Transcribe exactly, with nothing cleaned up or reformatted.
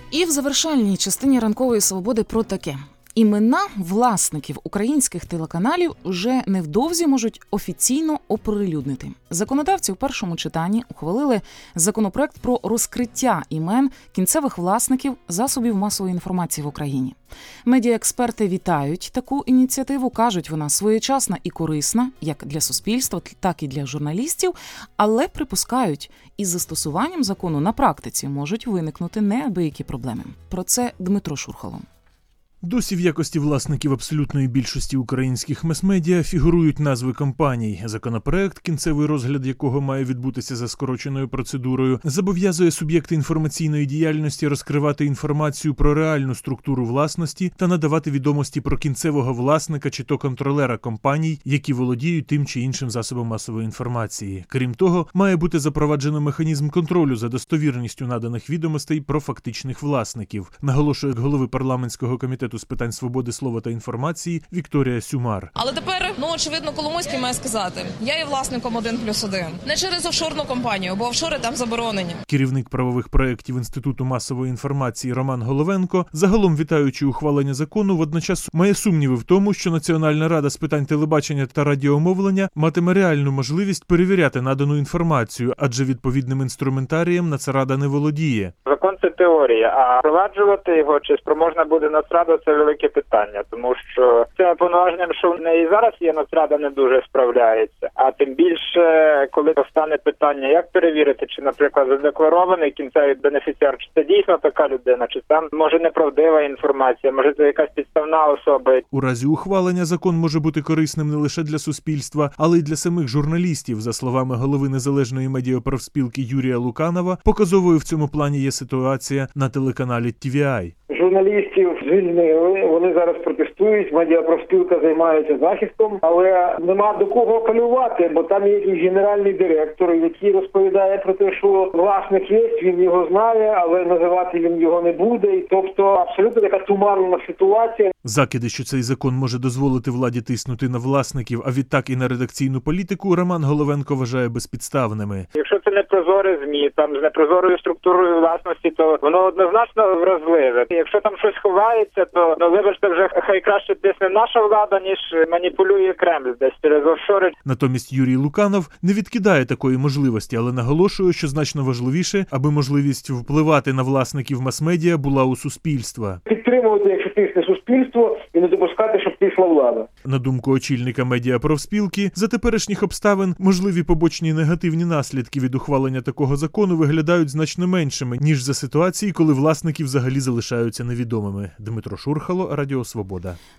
І в завершальній частині ранкової свободи про таке. Імена власників українських телеканалів вже невдовзі можуть офіційно оприлюднити. Законодавці в першому читанні ухвалили законопроект про розкриття імен кінцевих власників засобів масової інформації в Україні. Медіаексперти вітають таку ініціативу, кажуть, вона своєчасна і корисна, як для суспільства, так і для журналістів, але припускають, із застосуванням закону на практиці можуть виникнути неабиякі проблеми. Про це Дмитро Шурхало. Досі в якості власників абсолютної більшості українських мас-медіа фігурують назви компаній. Законопроект, кінцевий розгляд якого має відбутися за скороченою процедурою, зобов'язує суб'єкти інформаційної діяльності розкривати інформацію про реальну структуру власності та надавати відомості про кінцевого власника чи то контролера компаній, які володіють тим чи іншим засобом масової інформації. Крім того, має бути запроваджено механізм контролю за достовірністю наданих відомостей про фактичних власників, наголошує голови парламентського комітету з питань свободи слова та інформації Вікторія Сюмар. Але тепер, ну, очевидно, Коломойський має сказати, я є власником один плюс один. Не через офшорну компанію, бо офшори там заборонені. Керівник правових проєктів Інституту масової інформації Роман Головенко, загалом вітаючи ухвалення закону, водночас має сумніви в тому, що Національна рада з питань телебачення та радіомовлення матиме реальну можливість перевіряти надану інформацію, адже відповідним інструментарієм Нацрада не володіє. Закон – це теорія, а впроваджувати його чи спроможна буде Нацрада – це велике питання, тому що цим повноваженням, що в неї зараз є, Нацрада не дуже справляється. А тим більше, коли постане питання, як перевірити, чи, наприклад, задекларований кінцевий бенефіціар, чи це дійсно така людина, чи там, може, неправдива інформація, може, це якась підставна особа. У разі ухвалення закон може бути корисним не лише для суспільства, але й для самих журналістів. За словами голови Незалежної медіапрофспілки Юрія Луканова, показовою в цьому плані є ситуація на телеканалі Ті Ві Ай. Журналістів звільнили, вони зараз протестують, медіапрофспілка займається захистом, але нема до кого апелювати, бо там є якийсь генеральний директор, який розповідає про те, що власник є, він його знає, але називати він його не буде. Тобто абсолютно така туманна ситуація. Закиди, що цей закон може дозволити владі тиснути на власників, а відтак і на редакційну політику, Роман Головенко вважає безпідставними. Якщо це непрозоре ЗМІ, там з непрозорою структурою власності, то воно однозначно вразливе. Якщо там щось ховається, то, ну, вибачте, вже хай краще тисне наша влада, ніж маніпулює Кремль десь через офшори. Натомість Юрій Луканов не відкидає такої можливості, але наголошує, що значно важливіше, аби можливість впливати на власників мас-медіа була у суспільства. Підтримувати, якщо тисне суспільство, і не допускати, щоб тисла влада. На думку очільника медіапрофспілки, за теперішніх обставин можливі побочні негативні наслідки від ухвалення такого закону виглядають значно меншими, ніж за ситуації, коли власники взагалі залишаються невідомими. Дмитро Шурхало, Радіо Свобода.